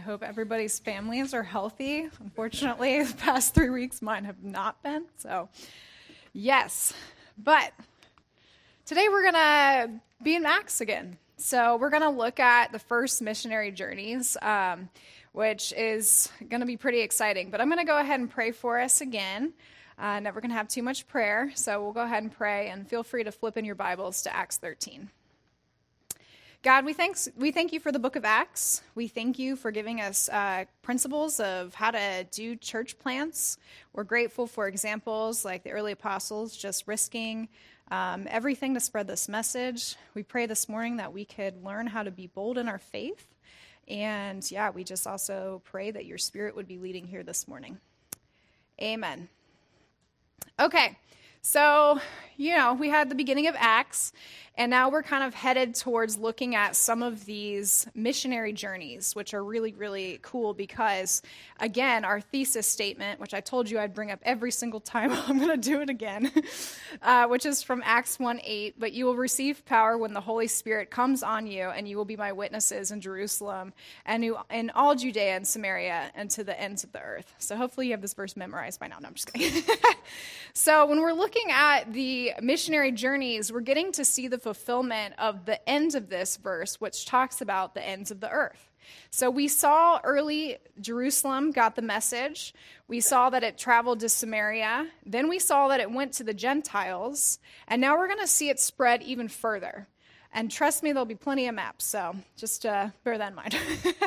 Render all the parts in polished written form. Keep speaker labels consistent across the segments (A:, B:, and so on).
A: hope everybody's families are healthy. Unfortunately, the past 3 weeks, mine have not been. So, yes. But today we're going to be in Acts again. So we're going to look at the first missionary journeys, which is going to be pretty exciting. But I'm going to go ahead and pray for us again. Never going to have too much prayer, so we'll go ahead and pray, and feel free to flip in your Bibles to Acts 13. God, we thank you for the book of Acts. We thank you for giving us principles of how to do church plants. We're grateful for examples like the early apostles just risking everything to spread this message. We pray this morning that we could learn how to be bold in our faith. And we just also pray that your Spirit would be leading here this morning. Amen. Okay, so, we had the beginning of Acts, and now we're kind of headed towards looking at some of these missionary journeys, which are really, really cool because, again, our thesis statement, which I told you I'd bring up every single time, I'm going to do it again, which is from Acts 1:8, but you will receive power when the Holy Spirit comes on you, and you will be my witnesses in Jerusalem and in all Judea and Samaria and to the ends of the earth. So hopefully you have this verse memorized by now. No, I'm just kidding. So when we're looking at the missionary journeys, we're getting to see the fulfillment of the end of this verse, which talks about the ends of the earth. So we saw early Jerusalem got the message. We saw that it traveled to Samaria. Then we saw that it went to the Gentiles. And now we're going to see it spread even further. And trust me, there'll be plenty of maps. So just bear that in mind.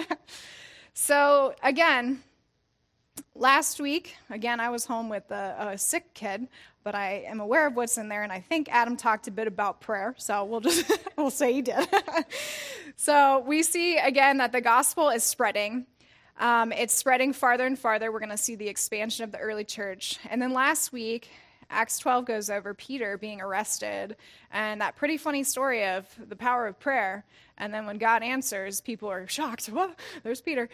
A: So again, last week, I was home with a sick kid, but I am aware of what's in there, and I think Adam talked a bit about prayer, so we'll say he did. So we see, again, that the gospel is spreading. It's spreading farther and farther. We're going to see the expansion of the early church. And then last week, Acts 12 goes over Peter being arrested, and that pretty funny story of the power of prayer. And then when God answers, people are shocked. Whoa, there's Peter.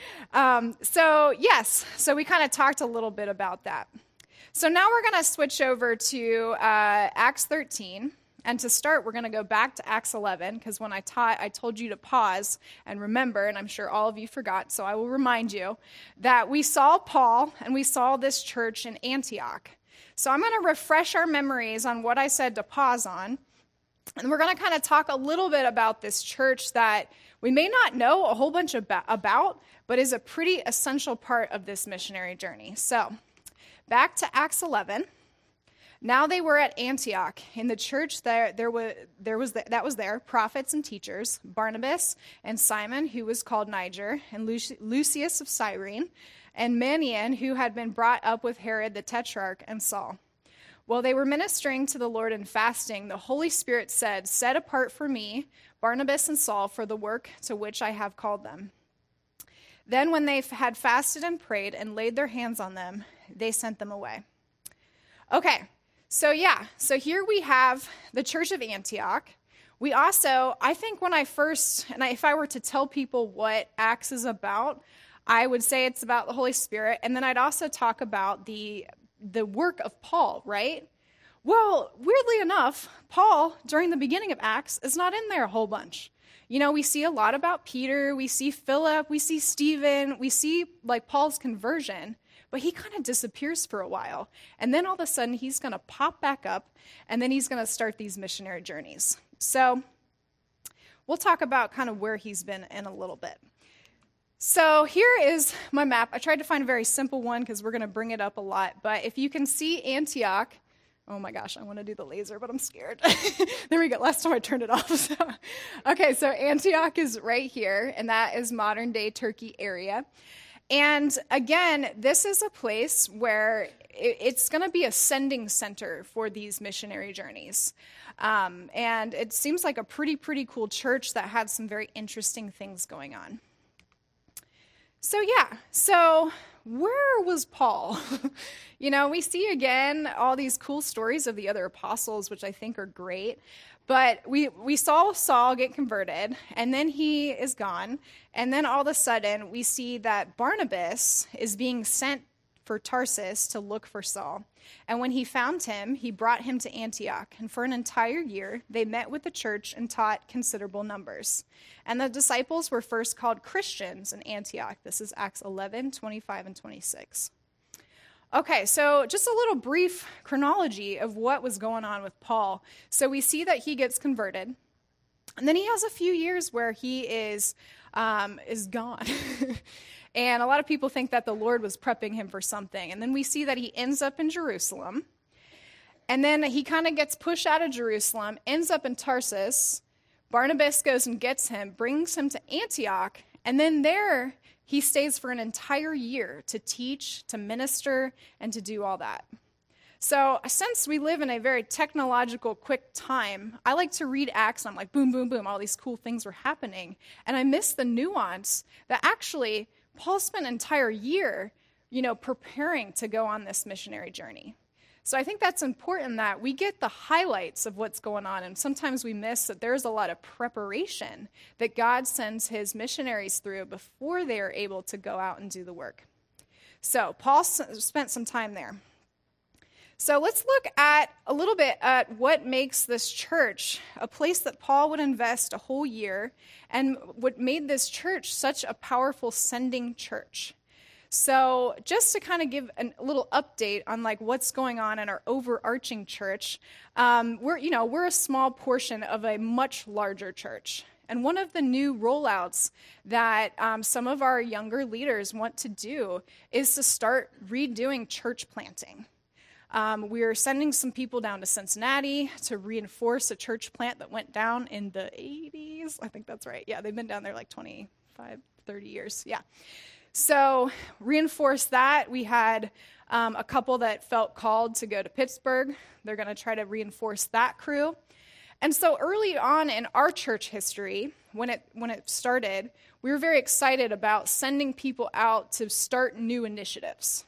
A: So we kind of talked a little bit about that. So now we're going to switch over to Acts 13. And to start, we're going to go back to Acts 11, because when I taught, I told you to pause and remember, and I'm sure all of you forgot, so I will remind you, that we saw Paul and we saw this church in Antioch. So I'm going to refresh our memories on what I said to pause on. And we're going to kind of talk a little bit about this church that we may not know a whole bunch about, but is a pretty essential part of this missionary journey. So back to Acts 11. Now they were at Antioch. In the church that was there, prophets and teachers, Barnabas and Simon, who was called Niger, and Lucius of Cyrene, and Manaen, who had been brought up with Herod the Tetrarch, and Saul. While they were ministering to the Lord and fasting, the Holy Spirit said, "Set apart for me Barnabas and Saul for the work to which I have called them." Then when they had fasted and prayed and laid their hands on them, they sent them away. Okay, so here we have the church of Antioch. We also, I think if I were to tell people what Acts is about, I would say it's about the Holy Spirit, and then I'd also talk about the work of Paul, right? Well, weirdly enough, Paul, during the beginning of Acts, is not in there a whole bunch. We see a lot about Peter, we see Philip, we see Stephen, we see Paul's conversion, but he kind of disappears for a while. And then all of a sudden, he's going to pop back up, and then he's going to start these missionary journeys. So we'll talk about kind of where he's been in a little bit. So here is my map. I tried to find a very simple one because we're going to bring it up a lot. But if you can see Antioch, oh my gosh, I want to do the laser, but I'm scared. There we go. Last time I turned it off. So Antioch is right here, and that is modern-day Turkey area. And again, this is a place where it's going to be a sending center for these missionary journeys. And it seems like a pretty cool church that had some very interesting things going on. So where was Paul? We see again all these cool stories of the other apostles, which I think are great. But we saw Saul get converted, and then he is gone. And then all of a sudden, we see that Barnabas is being sent for Tarsus to look for Saul. And when he found him, he brought him to Antioch. And for an entire year, they met with the church and taught considerable numbers. And the disciples were first called Christians in Antioch. This is Acts 11, 25, and 26. Okay, so just a little brief chronology of what was going on with Paul. So we see that he gets converted. And then he has a few years where he is gone. And a lot of people think that the Lord was prepping him for something. And then we see that he ends up in Jerusalem. And then he kind of gets pushed out of Jerusalem, ends up in Tarsus. Barnabas goes and gets him, brings him to Antioch. And then there he stays for an entire year to teach, to minister, and to do all that. So since we live in a very technological, quick time, I like to read Acts, and I'm like, boom, boom, boom, all these cool things were happening. And I miss the nuance that actually Paul spent an entire year, preparing to go on this missionary journey. So I think that's important that we get the highlights of what's going on, and sometimes we miss that there's a lot of preparation that God sends his missionaries through before they are able to go out and do the work. So Paul spent some time there. So let's look at a little bit at what makes this church a place that Paul would invest a whole year and what made this church such a powerful sending church. So just to kind of give a little update on like what's going on in our overarching church, we're a small portion of a much larger church. And one of the new rollouts that some of our younger leaders want to do is to start redoing church planting. We're sending some people down to Cincinnati to reinforce a church plant that went down in the 80s. I think that's right. Yeah, they've been down there like 25, 30 years. Yeah. So reinforce that. We had a couple that felt called to go to Pittsburgh. They're going to try to reinforce that crew. And so early on in our church history, when it started, we were very excited about sending people out to start new initiatives.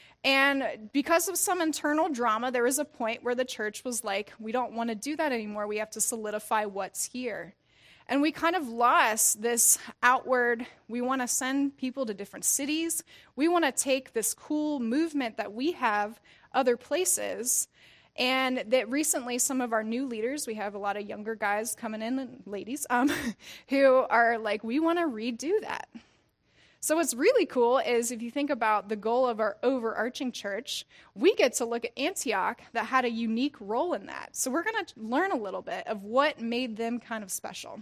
A: And because of some internal drama, there was a point where the church was like, we don't want to do that anymore. We have to solidify what's here. And we kind of lost this outward, we want to send people to different cities. We want to take this cool movement that we have other places. And that recently some of our new leaders, we have a lot of younger guys coming in, and ladies, who are like, we want to redo that. So what's really cool is if you think about the goal of our overarching church, we get to look at Antioch that had a unique role in that. So we're going to learn a little bit of what made them kind of special.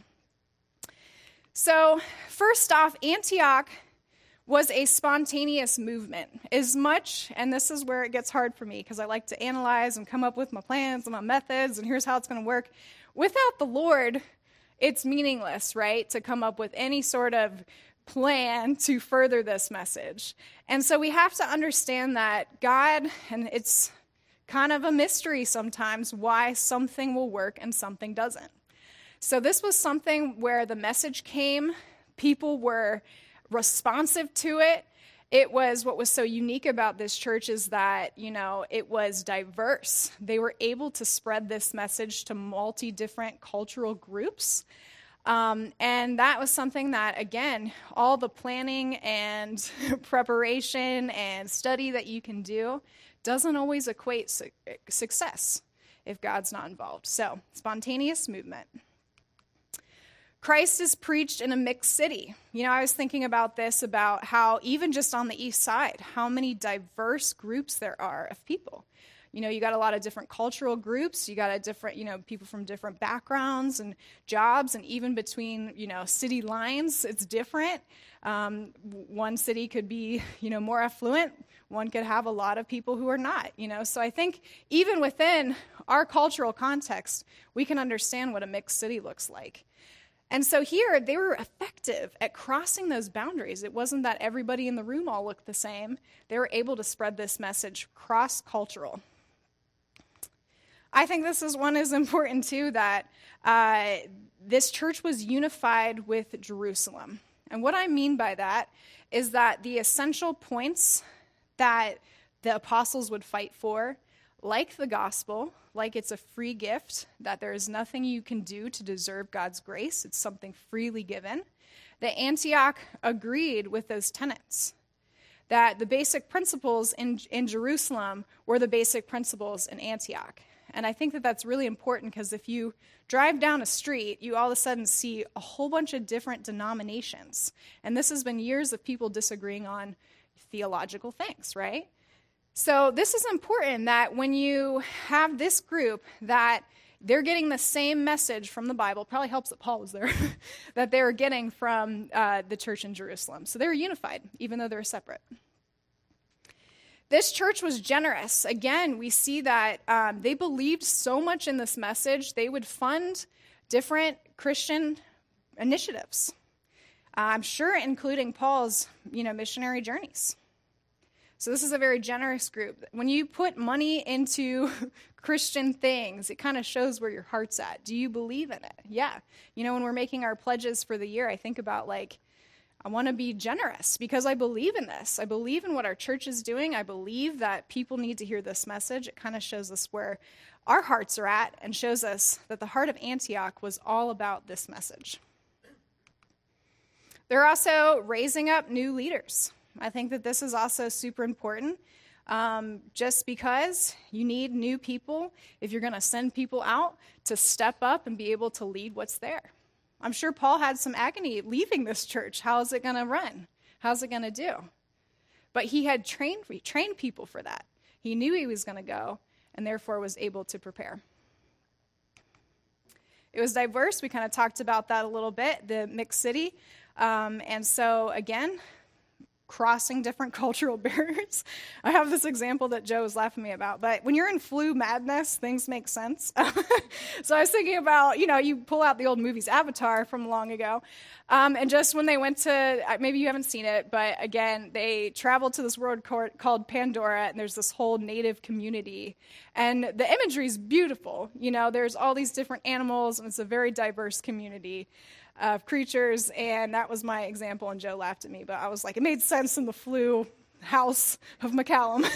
A: So first off, Antioch was a spontaneous movement. As much, and this is where it gets hard for me because I like to analyze and come up with my plans and my methods, and here's how it's going to work. Without the Lord, it's meaningless, right, to come up with any sort of plan to further this message. And so we have to understand that God, and it's kind of a mystery sometimes why something will work and something doesn't. So this was something where the message came, people were responsive to it. It was what was so unique about this church is that, it was diverse. They were able to spread this message to multi-different cultural groups. And that was something that, again, all the planning and preparation and study that you can do doesn't always equate success if God's not involved. So, spontaneous movement. Christ is preached in a mixed city. I was thinking about this, about how even just on the east side, how many diverse groups there are of people. You got a lot of different cultural groups. You got a different, people from different backgrounds and jobs, and even between, city lines, it's different. One city could be, more affluent. One could have a lot of people who are not, So I think even within our cultural context, we can understand what a mixed city looks like. And so here, they were effective at crossing those boundaries. It wasn't that everybody in the room all looked the same. They were able to spread this message cross-cultural. I think this is important too, that this church was unified with Jerusalem. And what I mean by that is that the essential points that the apostles would fight for, like the gospel, like it's a free gift, that there is nothing you can do to deserve God's grace, it's something freely given, that Antioch agreed with those tenets. that the basic principles in Jerusalem were the basic principles in Antioch. And I think that that's really important because if you drive down a street, you all of a sudden see a whole bunch of different denominations. And this has been years of people disagreeing on theological things, right? So this is important that when you have this group that they're getting the same message from the Bible, probably helps that Paul was there, that they were getting from the church in Jerusalem. So they were unified, even though they were separate. This church was generous. Again, we see that they believed so much in this message, they would fund different Christian initiatives. I'm sure including Paul's, missionary journeys. So this is a very generous group. When you put money into Christian things, it kind of shows where your heart's at. Do you believe in it? Yeah. When we're making our pledges for the year, I think about I want to be generous because I believe in this. I believe in what our church is doing. I believe that people need to hear this message. It kind of shows us where our hearts are at and shows us that the heart of Antioch was all about this message. They're also raising up new leaders. I think that this is also super important just because you need new people if you're going to send people out to step up and be able to lead what's there. I'm sure Paul had some agony leaving this church. How is it going to run? How's it going to do? But he had trained people for that. He knew he was going to go and therefore was able to prepare. It was diverse. We kind of talked about that a little bit, the mixed city. And so, again, crossing different cultural barriers. I have this example that Joe was laughing at me about, but when you're in flu madness, things make sense. So I was thinking about, you pull out the old movies Avatar from long ago, and just when they went to, maybe you haven't seen it, but again, they traveled to this world called Pandora, and there's this whole native community, and the imagery is beautiful. There's all these different animals, and it's a very diverse community of creatures, and that was my example, and Joe laughed at me, but I was like, it made sense in the flu house of McCallum.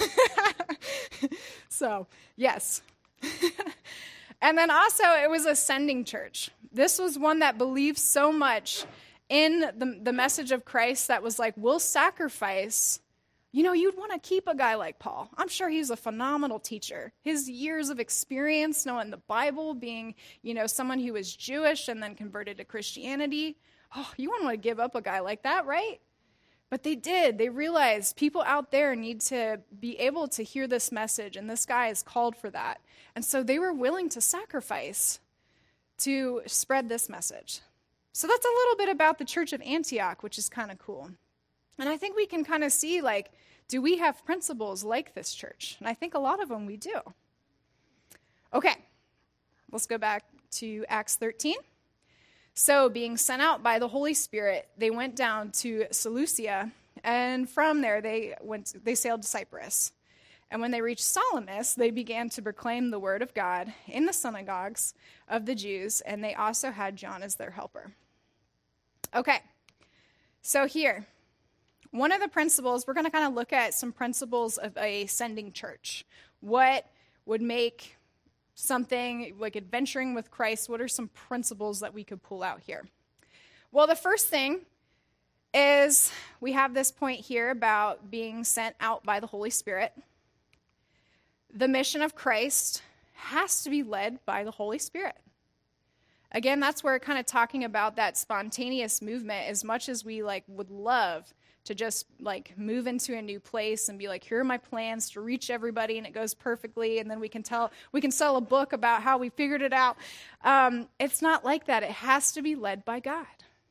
A: So, yes. And then also, it was a sending church. This was one that believed so much in the message of Christ that was like, we'll sacrifice. You'd want to keep a guy like Paul. I'm sure he's a phenomenal teacher. His years of experience knowing the Bible, being, someone who was Jewish and then converted to Christianity. Oh, you wouldn't want to give up a guy like that, right? But they did. They realized people out there need to be able to hear this message, and this guy is called for that. And so they were willing to sacrifice to spread this message. So that's a little bit about the Church of Antioch, which is kind of cool. And I think we can kind of see, do we have principles like this church? And I think a lot of them we do. Okay, let's go back to Acts 13. So, being sent out by the Holy Spirit, they went down to Seleucia, and from there they sailed to Cyprus. And when they reached Salamis, they began to proclaim the word of God in the synagogues of the Jews, and they also had John as their helper. Okay, so here, one of the principles, we're going to kind of look at some principles of a sending church. What would make something like adventuring with Christ? What are some principles that we could pull out here? Well, the first thing is we have this point here about being sent out by the Holy Spirit. The mission of Christ has to be led by the Holy Spirit. Again, that's where kind of talking about that spontaneous movement, as much as we would love to just move into a new place and be like, here are my plans to reach everybody, and it goes perfectly, and then we can sell a book about how we figured it out. It's not like that. It has to be led by God.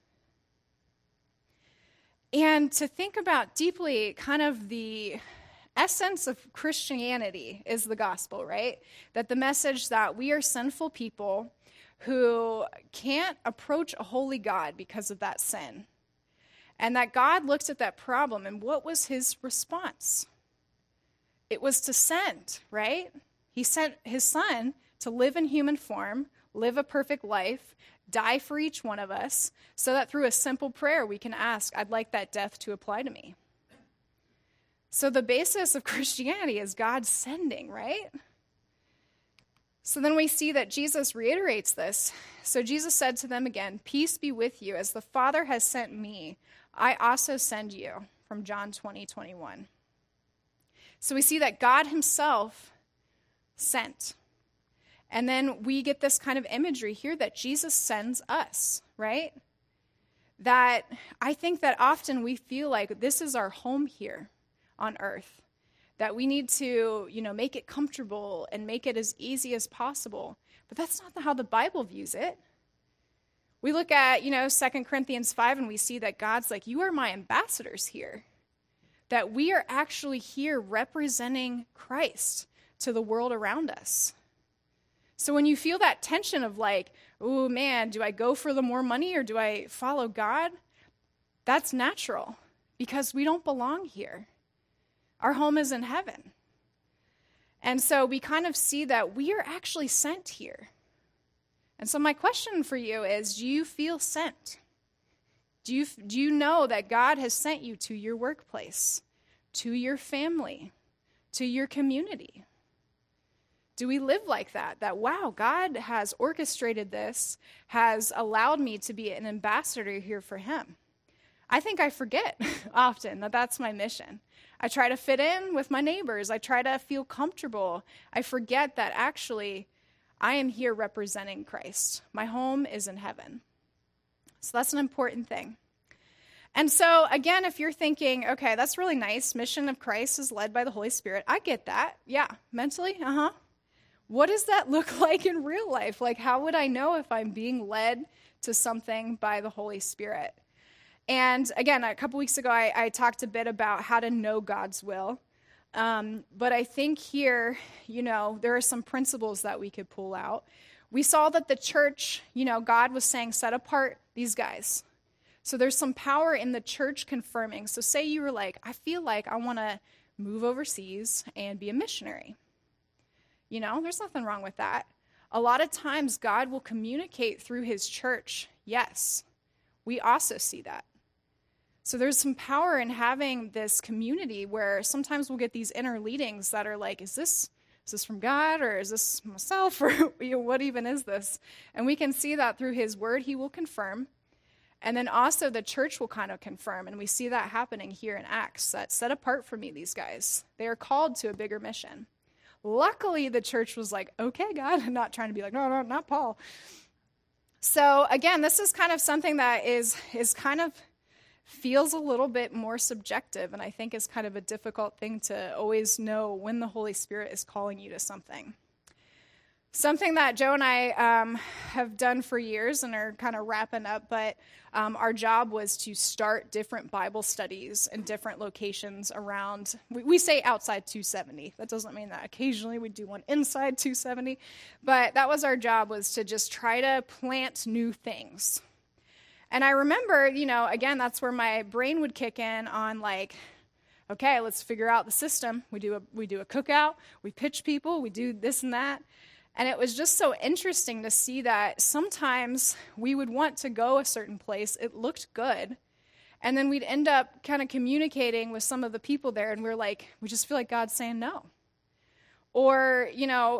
A: And to think about deeply, kind of the essence of Christianity is the gospel, right? That the message that we are sinful people who can't approach a holy God because of that sin. And that God looked at that problem, and what was his response? It was to send, right? He sent his son to live in human form, live a perfect life, die for each one of us, so that through a simple prayer we can ask, I'd like that death to apply to me. So the basis of Christianity is God sending, right? So then we see that Jesus reiterates this. So Jesus said to them again, peace be with you. As the Father has sent me, I also send you. from John 20:21. So we see that God himself sent. And then we get this kind of imagery here that Jesus sends us, right? That I think that often we feel like this is our home here on earth, that we need to, make it comfortable and make it as easy as possible. But that's not how the Bible views it. We look at, 2 Corinthians 5, and we see that God's like, you are my ambassadors here. That we are actually here representing Christ to the world around us. So when you feel that tension of like, oh man, do I go for the more money or do I follow God? That's natural because we don't belong here. Our home is in heaven. And so we kind of see that we are actually sent here. And so my question for you is, do you feel sent? Do you know that God has sent you to your workplace, to your family, to your community? Do we live like that? That, wow, God has orchestrated this, has allowed me to be an ambassador here for him. I think I forget often that that's my mission. I try to fit in with my neighbors. I try to feel comfortable. I forget that actually I am here representing Christ. My home is in heaven. So that's an important thing. And so, again, if you're thinking, okay, that's really nice. Mission of Christ is led by the Holy Spirit. I get that. Yeah, mentally, What does that look like in real life? Like, how would I know if I'm being led to something by the Holy Spirit? And again, a couple weeks ago, I talked a bit about how to know God's will. But I think here, there are some principles that we could pull out. We saw that the church, God was saying, set apart these guys. So there's some power in the church confirming. So say you were like, I feel like I want to move overseas and be a missionary. There's nothing wrong with that. A lot of times God will communicate through his church. Yes, we also see that. So there's some power in having this community where sometimes we'll get these inner leadings that are like, is this from God or is this myself or what even is this? And we can see that through his word, he will confirm. And then also the church will kind of confirm. And we see that happening here in Acts, that set apart for me, these guys. They are called to a bigger mission. Luckily, the church was like, okay, God, and not trying to be like, no, not Paul. So again, this is kind of something that is kind of feels a little bit more subjective, and I think is kind of a difficult thing to always know when the Holy Spirit is calling you to something. Something that Joe and I have done for years and are kind of wrapping up, but our job was to start different Bible studies in different locations around, we say outside 270. That doesn't mean that occasionally we do one inside 270, but that was our job, was to just try to plant new things. And I remember, again, that's where my brain would kick in on like, okay, let's figure out the system. We do a cookout, we pitch people, we do this and that. And it was just so interesting to see that sometimes we would want to go a certain place. It looked good. And then we'd end up kind of communicating with some of the people there, and we're like, we just feel like God's saying no. Or,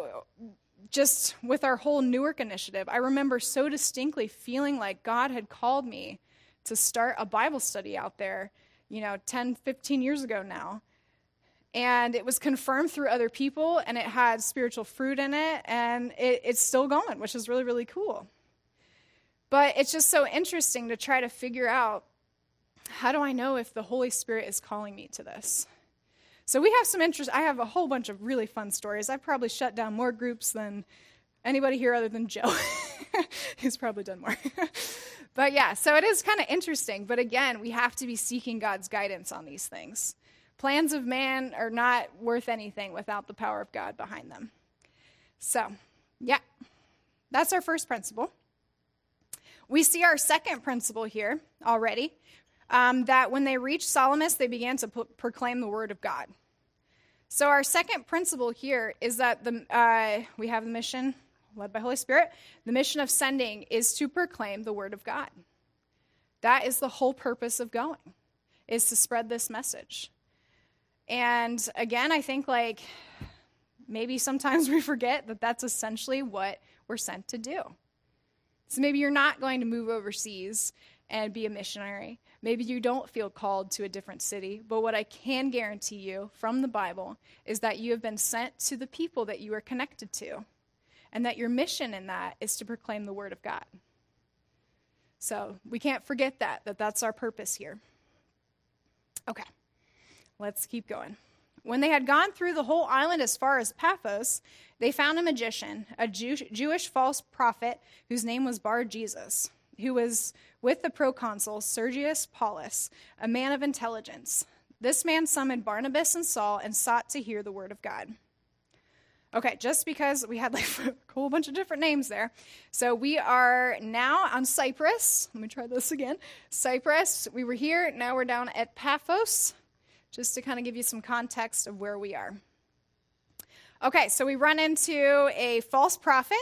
A: just with our whole Newark initiative, I remember so distinctly feeling like God had called me to start a Bible study out there, 10, 15 years ago now. And it was confirmed through other people, and it had spiritual fruit in it, and it's still going, which is really, really cool. But it's just so interesting to try to figure out, how do I know if the Holy Spirit is calling me to this? So we have some interest. I have a whole bunch of really fun stories. I've probably shut down more groups than anybody here other than Joe. He's probably done more. But yeah, so it is kind of interesting. But again, we have to be seeking God's guidance on these things. Plans of man are not worth anything without the power of God behind them. So, yeah, that's our first principle. We see our second principle here already, that when they reached Salamis, they began to proclaim the word of God. So our second principle here is that we have the mission led by Holy Spirit. The mission of sending is to proclaim the word of God. That is the whole purpose of going, is to spread this message. And again, I think like maybe sometimes we forget that that's essentially what we're sent to do. So maybe you're not going to move overseas and be a missionary. Maybe you don't feel called to a different city, but what I can guarantee you from the Bible is that you have been sent to the people that you are connected to, and that your mission in that is to proclaim the word of God. So we can't forget that's our purpose here. Okay, let's keep going. When they had gone through the whole island as far as Paphos, they found a magician, a Jewish false prophet whose name was Bar-Jesus, who was with the proconsul Sergius Paulus, a man of intelligence. This man summoned Barnabas and Saul and sought to hear the word of God. Okay, just because we had like a whole bunch of different names there. So we are now on Cyprus. Let me try this again. Cyprus, we were here, now we're down at Paphos, just to kind of give you some context of where we are. Okay, so we run into a false prophet.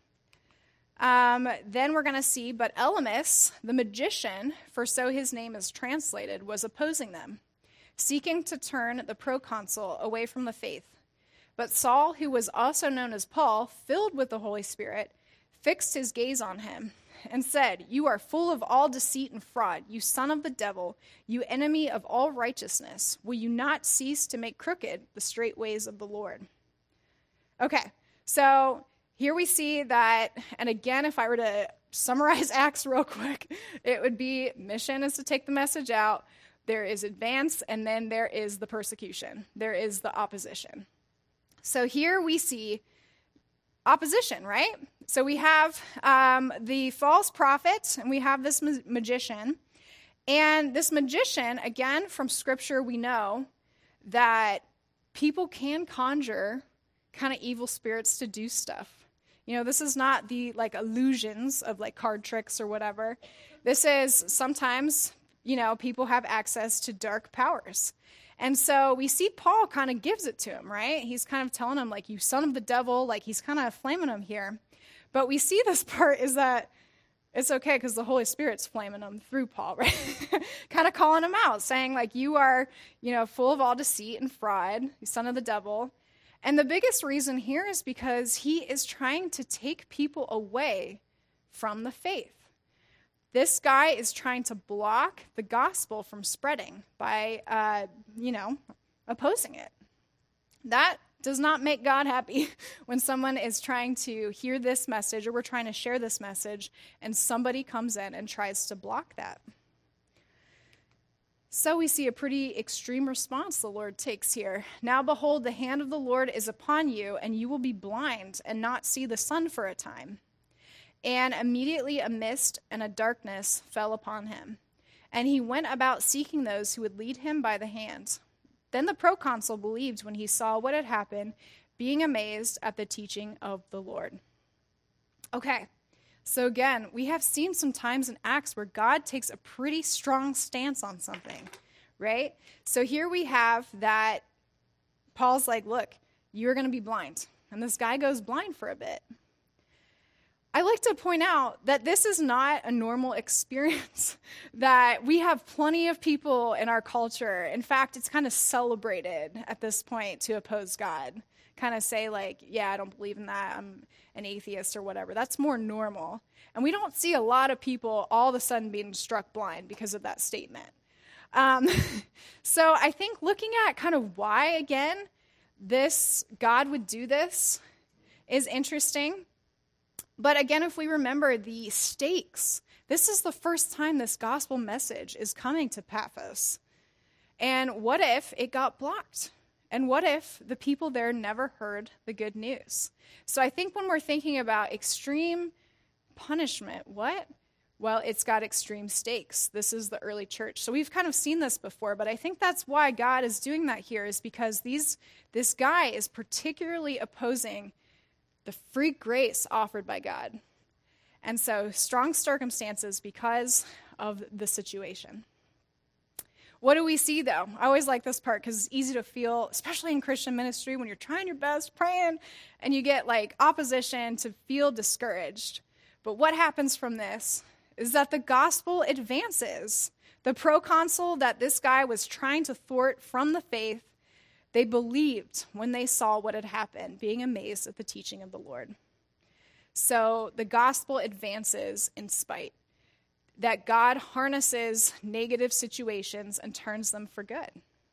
A: Then we're going to see, but Elymas, the magician, for so his name is translated, was opposing them, seeking to turn the proconsul away from the faith. But Saul, who was also known as Paul, filled with the Holy Spirit, fixed his gaze on him and said, "You are full of all deceit and fraud, you son of the devil, you enemy of all righteousness. Will you not cease to make crooked the straight ways of the Lord?" Okay, so here we see that, and again, if I were to summarize Acts real quick, it would be mission is to take the message out, there is advance, and then there is the persecution. There is the opposition. So here we see opposition, right? So we have the false prophet, and we have this magician. And this magician, again, from Scripture, we know that people can conjure kind of evil spirits to do stuff. You know, this is not the, like, illusions of, like, card tricks or whatever. This is sometimes, you know, people have access to dark powers. And so we see Paul kind of gives it to him, right? He's kind of telling him, like, you son of the devil, like, he's kind of flaming him here. But we see this part is that it's okay because the Holy Spirit's flaming him through Paul, right? Kind of calling him out, saying, like, you are, you know, full of all deceit and fraud, you son of the devil. And the biggest reason here is because he is trying to take people away from the faith. This guy is trying to block the gospel from spreading by, opposing it. That does not make God happy when someone is trying to hear this message, or we're trying to share this message, and somebody comes in and tries to block that. So we see a pretty extreme response the Lord takes here. "Now behold, the hand of the Lord is upon you, and you will be blind and not see the sun for a time." And immediately a mist and a darkness fell upon him, and he went about seeking those who would lead him by the hand. Then the proconsul believed when he saw what had happened, being amazed at the teaching of the Lord. Okay, so again, we have seen some times in Acts where God takes a pretty strong stance on something, right? So here we have that Paul's like, look, you're going to be blind. And this guy goes blind for a bit. I like to point out that this is not a normal experience, that we have plenty of people in our culture. In fact, it's kind of celebrated at this point to oppose God. Kind of say like, yeah, I don't believe in that, I'm an atheist or whatever. That's more normal. And we don't see a lot of people all of a sudden being struck blind because of that statement. So I think looking at kind of why, again, this God would do this is interesting. But again, if we remember the stakes, this is the first time this gospel message is coming to Paphos. And what if it got blocked? And what if the people there never heard the good news? So I think when we're thinking about extreme punishment, what? Well, it's got extreme stakes. This is the early church. So we've kind of seen this before, but I think that's why God is doing that here, is because this guy is particularly opposing the free grace offered by God. And so strong circumstances because of the situation. What do we see, though? I always like this part because it's easy to feel, especially in Christian ministry, when you're trying your best, praying, and you get like opposition, to feel discouraged. But what happens from this is that the gospel advances. The proconsul that this guy was trying to thwart from the faith, they believed when they saw what had happened, being amazed at the teaching of the Lord. So the gospel advances in spite. that God harnesses negative situations and turns them for good.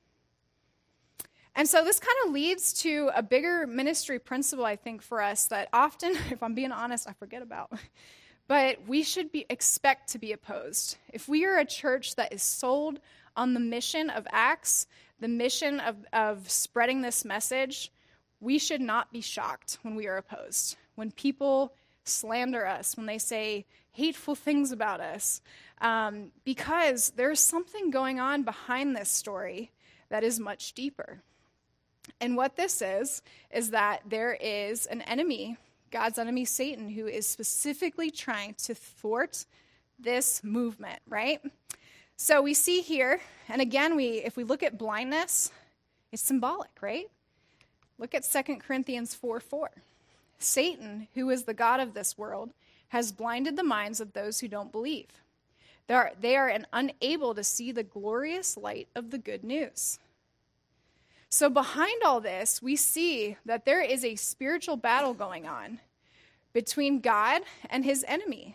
A: And so this kind of leads to a bigger ministry principle, I think, for us that often, if I'm being honest, I forget about. But we should expect to be opposed. If we are a church that is sold on the mission of Acts, the mission of spreading this message, we should not be shocked when we are opposed. When people slander us, when they say hateful things about us, because there's something going on behind this story that is much deeper. And what this is that there is an enemy, God's enemy, Satan, who is specifically trying to thwart this movement, right? So we see here, and again, if we look at blindness, it's symbolic, right? Look at 2 Corinthians 4:4. Satan, who is the god of this world, has blinded the minds of those who don't believe. They are unable to see the glorious light of the good news. So behind all this, we see that there is a spiritual battle going on between God and his enemy.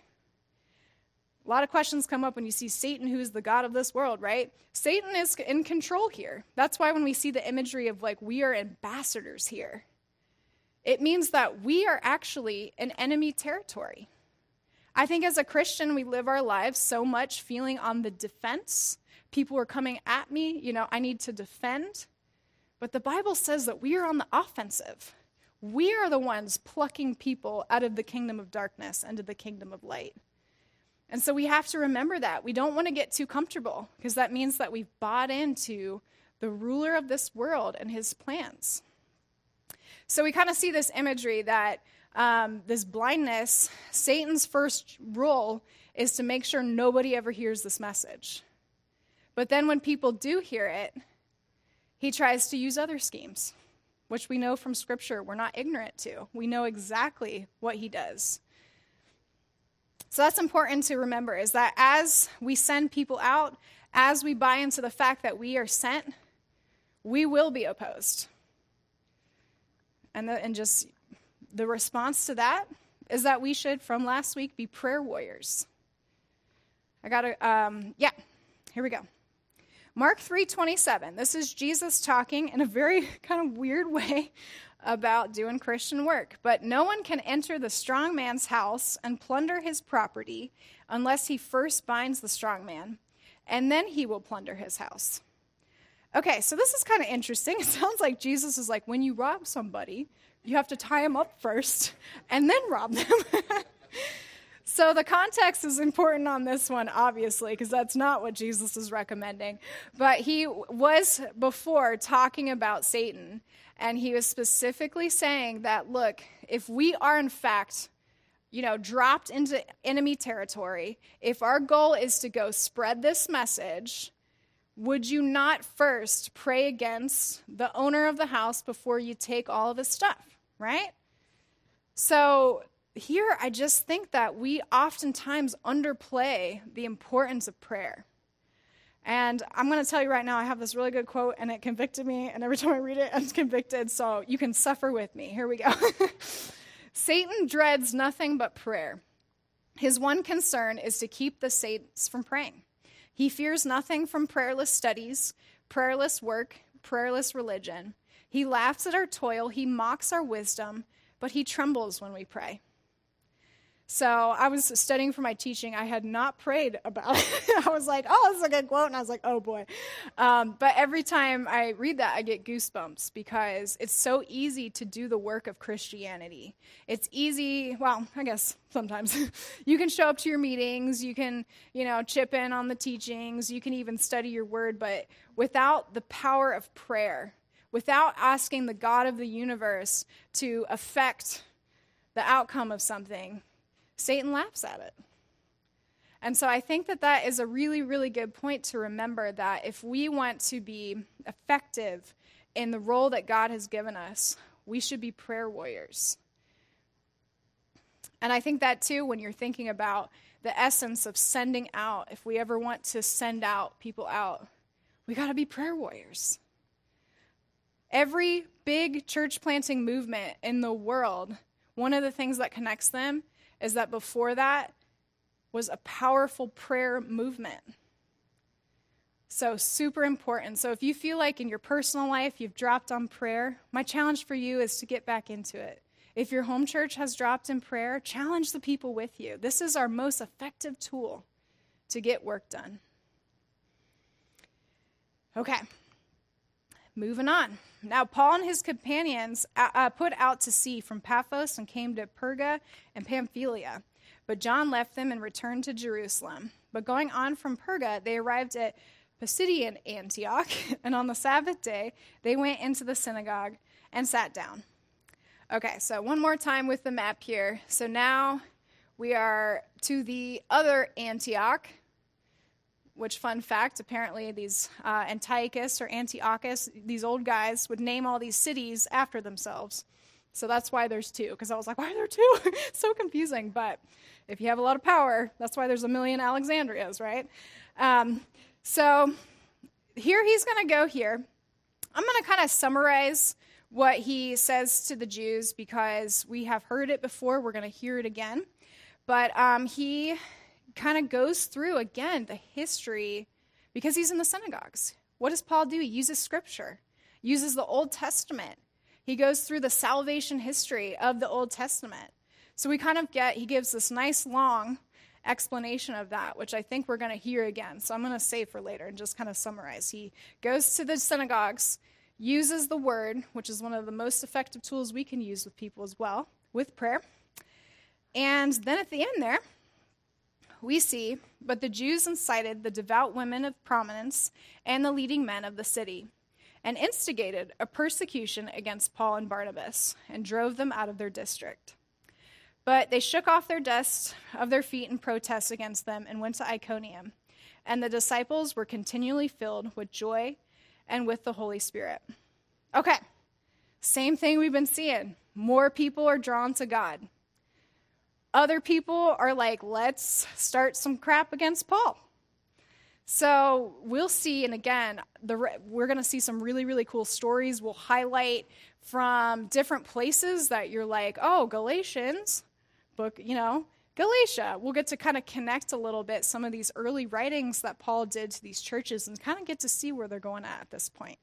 A: A lot of questions come up when you see Satan, who is the god of this world, right? Satan is in control here. That's why when we see the imagery of we are ambassadors here, it means that we are actually in enemy territory. I think as a Christian, we live our lives so much feeling on the defense. People are coming at me, I need to defend. But the Bible says that we are on the offensive. We are the ones plucking people out of the kingdom of darkness into the kingdom of light. And so we have to remember that. We don't want to get too comfortable because that means that we've bought into the ruler of this world and his plans. So we kind of see this imagery that this blindness, Satan's first role is to make sure nobody ever hears this message. But then when people do hear it, he tries to use other schemes, which we know from Scripture we're not ignorant to. We know exactly what he does. So that's important to remember, is that as we send people out, as we buy into the fact that we are sent, we will be opposed. And just the response to that is that we should, from last week, be prayer warriors. Here we go. Mark 3:27. This is Jesus talking in a very kind of weird way about doing Christian work. But no one can enter the strong man's house and plunder his property unless he first binds the strong man, and then he will plunder his house. Okay, so this is kind of interesting. It sounds like Jesus is like, when you rob somebody, you have to tie them up first and then rob them. So the context is important on this one, obviously, because that's not what Jesus is recommending. But he was before talking about Satan, and he was specifically saying that, look, if we are in fact, dropped into enemy territory, if our goal is to go spread this message, would you not first pray against the owner of the house before you take all of his stuff, right? So here, I just think that we oftentimes underplay the importance of prayer. And I'm going to tell you right now, I have this really good quote, and it convicted me, and every time I read it, I'm convicted, so you can suffer with me. Here we go. Satan dreads nothing but prayer. His one concern is to keep the saints from praying. He fears nothing from prayerless studies, prayerless work, prayerless religion. He laughs at our toil, he mocks our wisdom, but he trembles when we pray. So I was studying for my teaching. I had not prayed about it. I was like, oh, this is a good quote. And I was like, oh, boy. But every time I read that, I get goosebumps because it's so easy to do the work of Christianity. It's easy. Well, I guess sometimes. You can show up to your meetings. You can, chip in on the teachings. You can even study your word. But without the power of prayer, without asking the God of the universe to affect the outcome of something, Satan laughs at it. And so I think that is a really, really good point to remember, that if we want to be effective in the role that God has given us, we should be prayer warriors. And I think that too, when you're thinking about the essence of sending out, if we ever want to send out people out, we got to be prayer warriors. Every big church planting movement in the world, one of the things that connects them is that before that was a powerful prayer movement. So super important. So if you feel like in your personal life you've dropped on prayer, my challenge for you is to get back into it. If your home church has dropped in prayer, challenge the people with you. This is our most effective tool to get work done. Okay, moving on. Now, Paul and his companions put out to sea from Paphos and came to Perga and Pamphylia. But John left them and returned to Jerusalem. But going on from Perga, they arrived at Pisidian Antioch, and on the Sabbath day, they went into the synagogue and sat down. Okay, so one more time with the map here. So now we are to the other Antioch, which, fun fact, apparently these Antiochus or Antiochus, these old guys would name all these cities after themselves. So that's why there's two, because I was like, why are there two? So confusing, but if you have a lot of power, that's why there's a million Alexandrias, right? So here he's going to go here. I'm going to kind of summarize what he says to the Jews because we have heard it before. We're going to hear it again. But he kind of goes through, again, the history because he's in the synagogues. What does Paul do? He uses Scripture, uses the Old Testament. He goes through the salvation history of the Old Testament. So we kind of he gives this nice long explanation of that, which I think we're going to hear again. So I'm going to save for later and just kind of summarize. He goes to the synagogues, uses the word, which is one of the most effective tools we can use with people as well, with prayer. And then at the end there, we see, but the Jews incited the devout women of prominence and the leading men of the city, and instigated a persecution against Paul and Barnabas, and drove them out of their district. But they shook off their dust of their feet in protest against them and went to Iconium. And the disciples were continually filled with joy and with the Holy Spirit. Okay, same thing we've been seeing. More people are drawn to God. Other people are like, let's start some crap against Paul. So we'll see, and again, we're going to see some really, really cool stories. We'll highlight from different places that you're like, oh, Galatians, book, Galatia. We'll get to kind of connect a little bit some of these early writings that Paul did to these churches and kind of get to see where they're going at this point.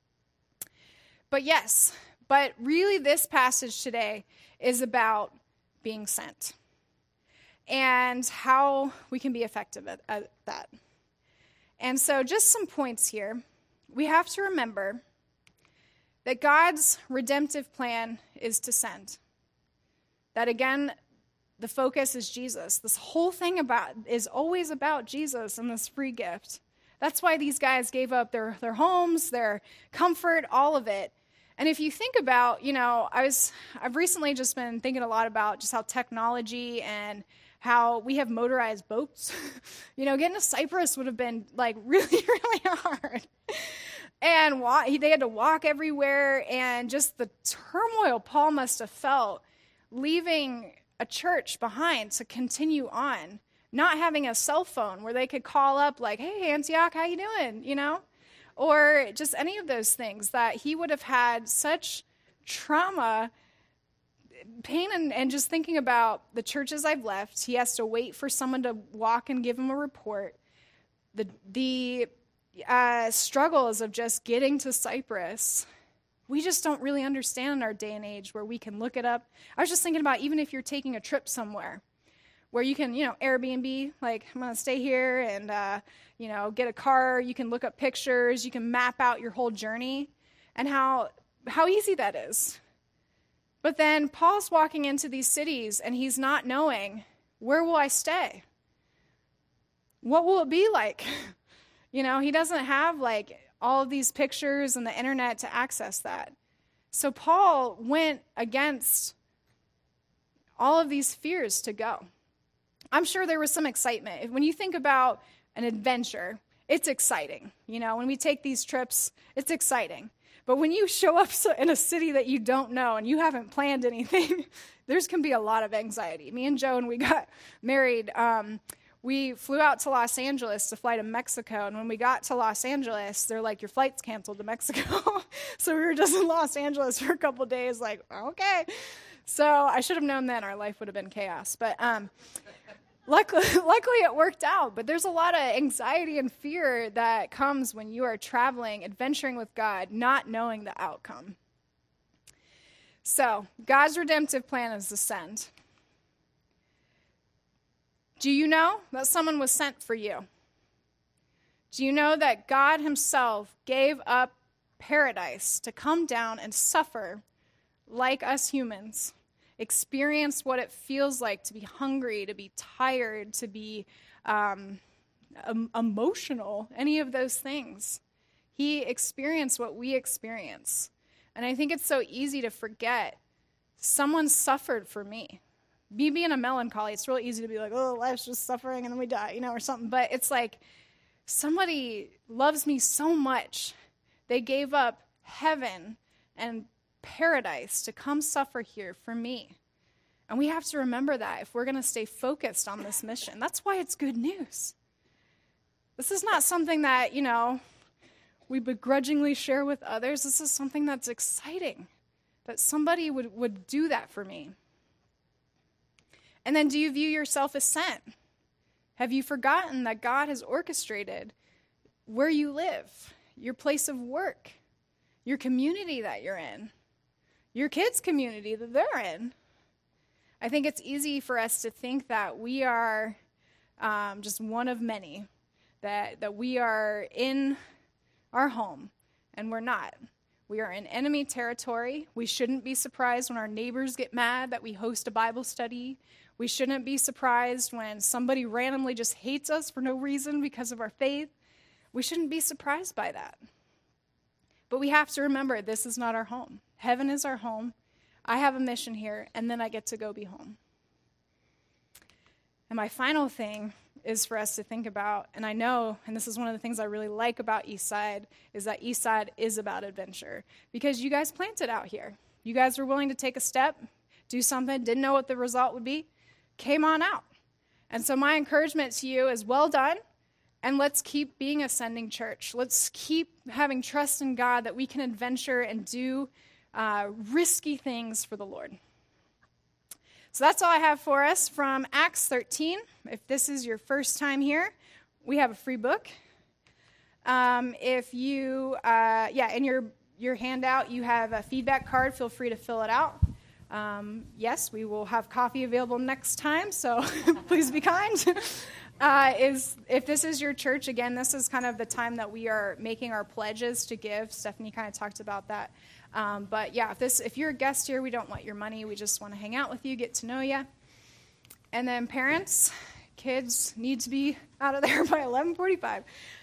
A: But really this passage today is about being sent and how we can be effective at that. And so just some points here. We have to remember that God's redemptive plan is to send. That again, the focus is Jesus. This whole thing is always about Jesus and this free gift. That's why these guys gave up their homes, their comfort, all of it. And if you think about, I've recently just been thinking a lot about just how technology and how we have motorized boats. Getting to Cyprus would have been like really, really hard. And they had to walk everywhere, and just the turmoil Paul must have felt leaving a church behind to continue on, not having a cell phone where they could call up like, hey, Antioch, how you doing? Or just any of those things, that he would have had such trauma, pain, and just thinking about the churches I've left. He has to wait for someone to walk and give him a report. The struggles of just getting to Cyprus, we just don't really understand in our day and age where we can look it up. I was just thinking about even if you're taking a trip somewhere where you can, Airbnb, like I'm going to stay here and, get a car. You can look up pictures. You can map out your whole journey and how easy that is. But then Paul's walking into these cities and he's not knowing, where will I stay? What will it be like? He doesn't have like all of these pictures and the internet to access that. So Paul went against all of these fears to go. I'm sure there was some excitement. When you think about an adventure, it's exciting. When we take these trips, it's exciting. But when you show up in a city that you don't know and you haven't planned anything, there's can be a lot of anxiety. Me and Joe, when we got married, we flew out to Los Angeles to fly to Mexico. And when we got to Los Angeles, they're like, your flight's canceled to Mexico. So we were just in Los Angeles for a couple of days, like, okay. So I should have known then our life would have been chaos. But luckily it worked out, but there's a lot of anxiety and fear that comes when you are traveling, adventuring with God, not knowing the outcome. So, God's redemptive plan is to send. Do you know that someone was sent for you? Do you know that God himself gave up paradise to come down and suffer like us humans, experience what it feels like to be hungry, to be tired, to be emotional, any of those things? He experienced what we experience. And I think it's so easy to forget someone suffered for me. Me being a melancholy, it's real easy to be like, oh, life's just suffering and then we die, or something. But it's like somebody loves me so much, they gave up heaven and paradise to come suffer here for me. And we have to remember that if we're going to stay focused on this mission. That's why it's good news. This is not something that, we begrudgingly share with others. This is something that's exciting, that somebody would do that for me. And then, do you view yourself as sent? Have you forgotten that God has orchestrated where you live, your place of work, your community that you're in, your kids' community that they're in? I think it's easy for us to think that we are just one of many, that we are in our home, and we're not. We are in enemy territory. We shouldn't be surprised when our neighbors get mad that we host a Bible study. We shouldn't be surprised when somebody randomly just hates us for no reason because of our faith. We shouldn't be surprised by that. But we have to remember, this is not our home. Heaven is our home. I have a mission here, and then I get to go be home. And my final thing is for us to think about, and I know, and this is one of the things I really like about Eastside, is that Eastside is about adventure. Because you guys planted out here. You guys were willing to take a step, do something, didn't know what the result would be, came on out. And so my encouragement to you is, well done, and let's keep being a sending church. Let's keep having trust in God that we can adventure and do risky things for the Lord. So that's all I have for us from Acts 13. If this is your first time here, we have a free book. If you, in your handout, you have a feedback card. Feel free to fill it out. Yes, we will have coffee available next time, so please be kind. If this is your church, again, this is kind of the time that we are making our pledges to give. Stephanie kind of talked about that. But yeah, if you're a guest here, we don't want your money. We just want to hang out with you, get to know you. And then parents, kids need to be out of there by 11:45.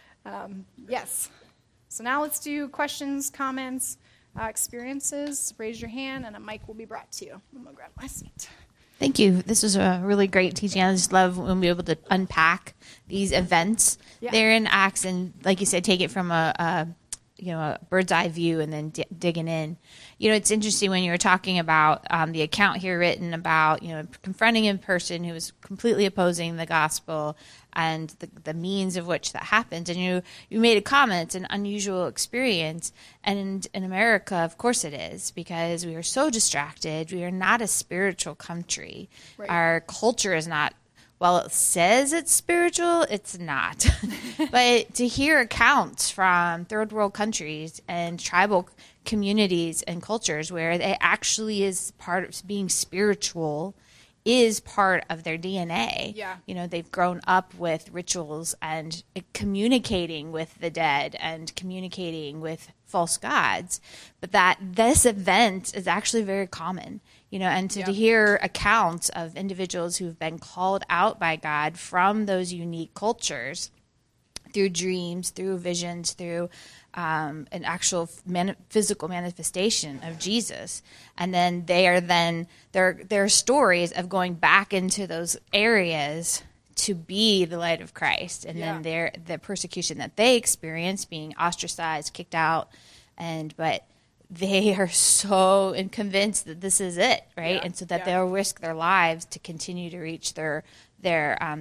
A: Yes. So now let's do questions, comments, experiences. Raise your hand, and a mic will be brought to you. I'm going to grab my seat.
B: Thank you. This was a really great teaching. I just love when we're able to unpack these events there in Acts, and like you said, take it from a bird's eye view and then digging in. It's interesting when you were talking about the account here written about, confronting a person who was completely opposing the gospel and the means of which that happened. And you made a comment, it's an unusual experience. And in America, of course it is, because we are so distracted. We are not a spiritual country. Right. Our culture is not. While it says it's spiritual, it's not. But to hear accounts from third world countries and tribal communities and cultures where it actually is part of being spiritual is part of their DNA. Yeah. They've grown up with rituals and communicating with the dead and communicating with false gods. But that this event is actually very common. And to hear accounts of individuals who've been called out by God from those unique cultures through dreams, through visions, through an actual physical manifestation of Jesus. And then their stories of going back into those areas to be the light of Christ. And then the persecution that they experience, being ostracized, kicked out, but they are so convinced that this is it, right? Yeah, and so that they'll risk their lives to continue to reach their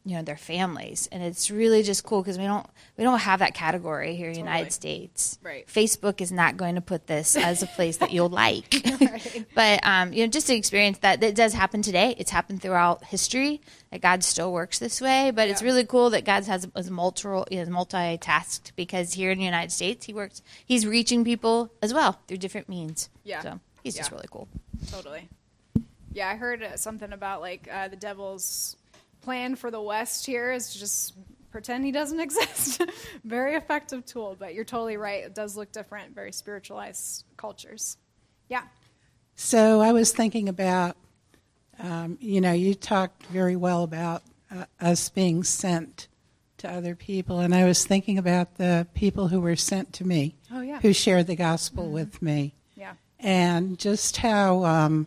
B: their families. And it's really just cool because we don't have that category here in the United States.
A: Right.
B: Facebook is not going to put this as a place that you'll like.
A: Right.
B: But just to experience that does happen today. It's happened throughout history. That God still works this way. But it's really cool that God is multitasked, because here in the United States he's reaching people as well through different means.
A: Yeah.
B: So he's just really cool.
A: Totally. Yeah, I heard something about the devil's plan for the West here is to just pretend he doesn't exist. Very effective tool, but you're totally right. It does look different, very spiritualized cultures. Yeah.
C: So I was thinking about, you talked very well about us being sent to other people, and I was thinking about the people who were sent to me, who shared the gospel with me.
A: Yeah.
C: And just how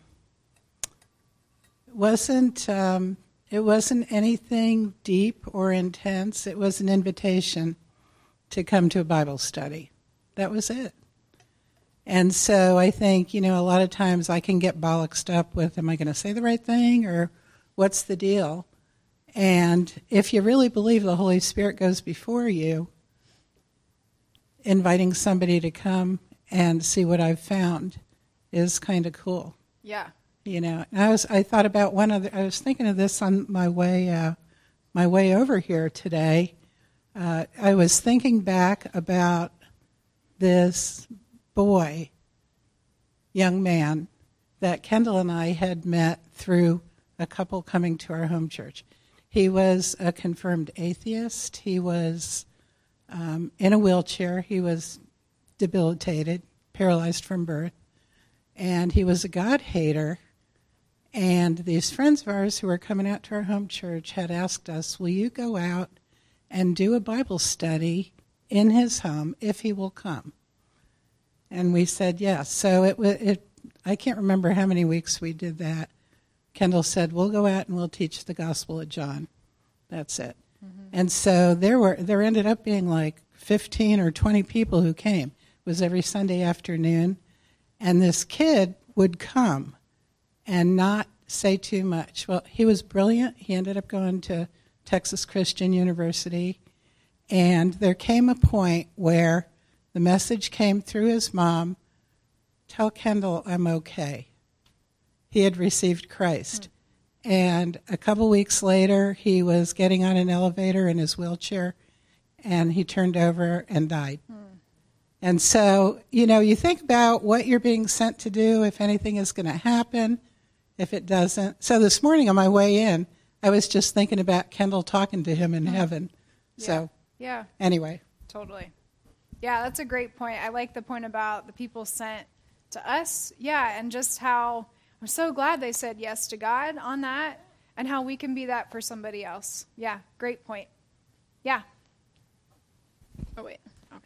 C: it wasn't anything deep or intense. It was an invitation to come to a Bible study. That was it. And so I think, a lot of times I can get bollocksed up with, am I going to say the right thing, or what's the deal? And if you really believe the Holy Spirit goes before you, inviting somebody to come and see what I've found is kind of cool.
A: Yeah.
C: I thought about I was thinking of this on my way over here today. I was thinking back about this young man, that Kendall and I had met through a couple coming to our home church. He was a confirmed atheist. He was in a wheelchair. He was debilitated, paralyzed from birth, and he was a God hater. And these friends of ours who were coming out to our home church had asked us, will you go out and do a Bible study in his home if he will come? And we said yes. So I can't remember how many weeks we did that. Kendall said, we'll go out and we'll teach the Gospel of John. That's it. Mm-hmm. And so there ended up being like 15 or 20 people who came. It was every Sunday afternoon. And this kid would come and not say too much. Well, he was brilliant. He ended up going to Texas Christian University. And there came a point where the message came through his mom, tell Kendall I'm okay. He had received Christ. And a couple weeks later, he was getting on an elevator in his wheelchair, and he turned over and died. And so, you think about what you're being sent to do, if anything is going to happen, if it doesn't. So this morning on my way in, I was just thinking about Kendall talking to him in heaven.
A: Yeah.
C: So, anyway.
A: Totally. Yeah, that's a great point. I like the point about the people sent to us. Yeah, and just how I'm so glad they said yes to God on that, and how we can be that for somebody else. Yeah, great point. Yeah. Oh, wait. Okay.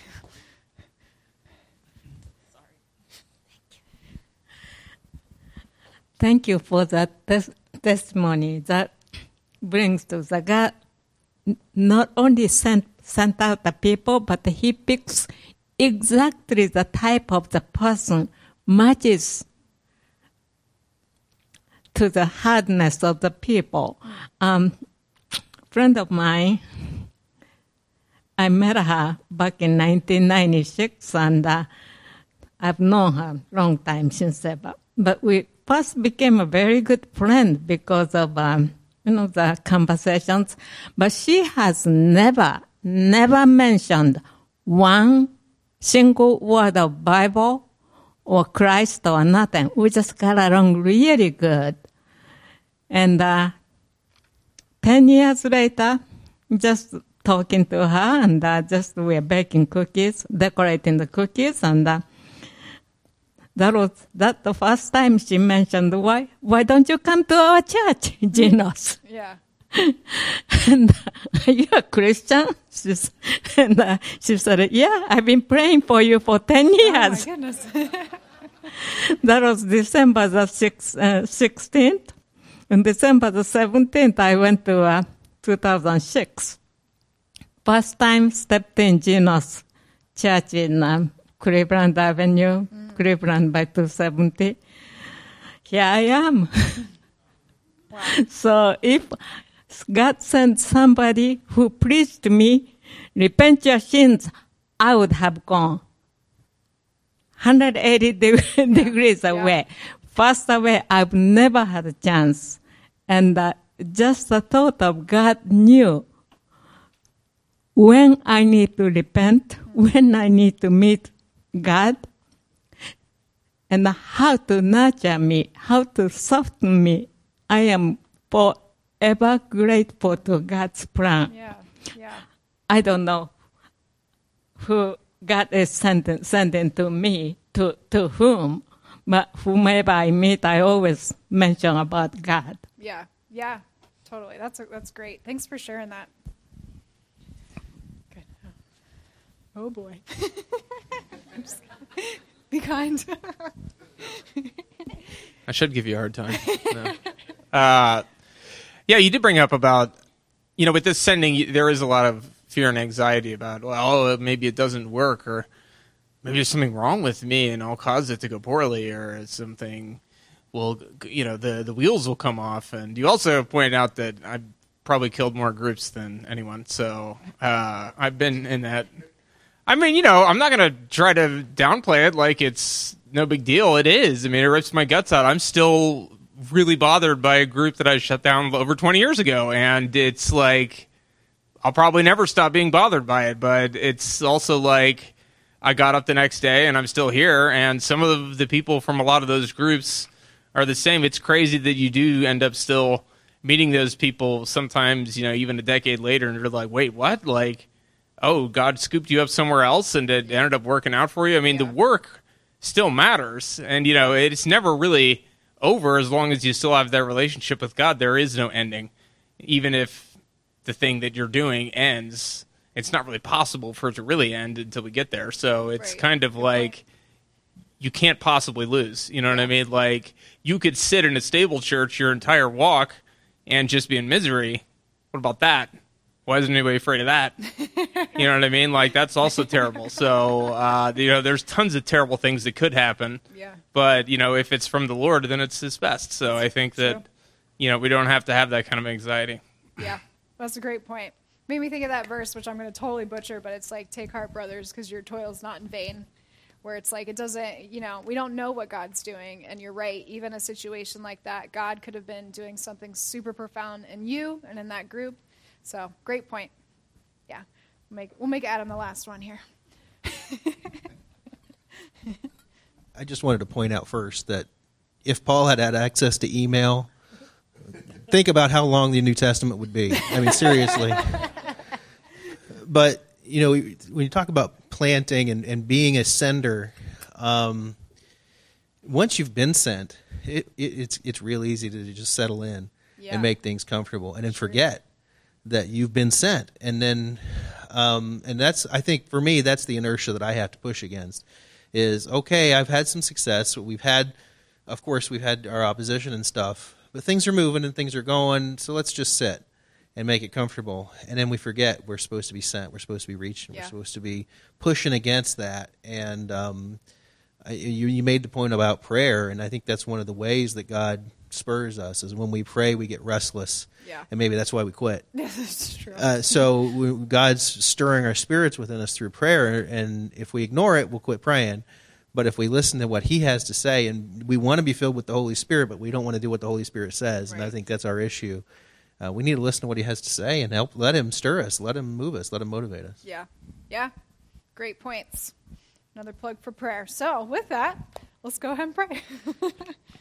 D: Thank you for that testimony that brings to the God not only sent out the people, but he picks exactly the type of the person matches to the hardness of the people. Friend of mine, I met her back in 1996, and I've known her a long time since ever. But we first became a very good friend because of the conversations. But she has never mentioned one single word of Bible or Christ or nothing. We just got along really good. And 10 years later, just talking to her, and just we were baking cookies, decorating the cookies, and that was the first time she mentioned, why don't you come to our church, Genos?
A: Yeah.
D: And are you a Christian? She said, yeah, I've been praying for you for 10 years.
A: Oh, my goodness.
D: That was December the 16th. On December the 17th, I went to 2006. First time stepped in Genos Church in Cleveland Avenue, Cleveland by 270. Here I am.
A: Wow.
D: So if God sent somebody who preached to me, repent your sins, I would have gone 180 degrees away. Fast away, I've never had a chance. And just the thought of God knew when I need to repent, when I need to meet God, and how to nurture me, how to soften me. I am forever grateful to God's plan.
A: Yeah.
D: I don't know who God is sending to me, to whom, but whomever I meet, I always mention about God.
A: Yeah, totally. That's great. Thanks for sharing that. Good. Oh boy. Be kind.
E: I should give you a hard time. No. Yeah, you did bring up about, with this sending, there is a lot of fear and anxiety about, well, maybe it doesn't work, or maybe there's something wrong with me and I'll cause it to go poorly, or something will, the wheels will come off. And you also pointed out that I've probably killed more groups than anyone. So I've been in that. I mean, I'm not going to try to downplay it like it's no big deal. It is. I mean, it rips my guts out. I'm still really bothered by a group that I shut down over 20 years ago. And it's like, I'll probably never stop being bothered by it. But it's also like, I got up the next day and I'm still here. And some of the people from a lot of those groups are the same. It's crazy that you do end up still meeting those people sometimes, even a decade later. And you're like, wait, what? Like, oh, God scooped you up somewhere else and it ended up working out for you. I mean, the work still matters. And, it's never really over as long as you still have that relationship with God. There is no ending. Even if the thing that you're doing ends, it's not really possible for it to really end until we get there. So it's kind of like you can't possibly lose. You know what I mean? Like, you could sit in a stable church your entire walk and just be in misery. What about that? Why isn't anybody afraid of that? You know what I mean? Like, that's also terrible. So, there's tons of terrible things that could happen.
A: Yeah.
E: But, if it's from the Lord, then it's His best. So I think that, we don't have to have that kind of anxiety.
A: Yeah, that's a great point. Made me think of that verse, which I'm going to totally butcher, but it's like, take heart, brothers, because your toil's not in vain. Where it's like, it doesn't, we don't know what God's doing. And you're right, even a situation like that, God could have been doing something super profound in you and in that group. So, great point. Yeah, we'll make Adam the last one here.
F: I just wanted to point out first that if Paul had access to email, think about how long the New Testament would be. I mean, seriously. But, when you talk about planting and being a sender, once you've been sent, it's real easy to just settle in and make things comfortable and then forget that you've been sent. And then, and that's, I think for me, that's the inertia that I have to push against is, okay, I've had some success. We've had our opposition and stuff, but things are moving and things are going. So let's just sit and make it comfortable. And then we forget we're supposed to be sent. We're supposed to be reaching. We're supposed to be pushing against that. And you made the point about prayer, and I think that's one of the ways that God spurs us is when we pray, we get restless. Yeah. And maybe that's why we quit.
A: That's true.
F: So God's stirring our spirits within us through prayer, and if we ignore it, we'll quit praying. But if we listen to what He has to say, and we want to be filled with the Holy Spirit, but we don't want to do what the Holy Spirit says, and I think that's our issue. We need to listen to what He has to say and let Him stir us, let Him move us, let Him motivate us.
A: Yeah. Great points. Another plug for prayer. So with that, let's go ahead and pray.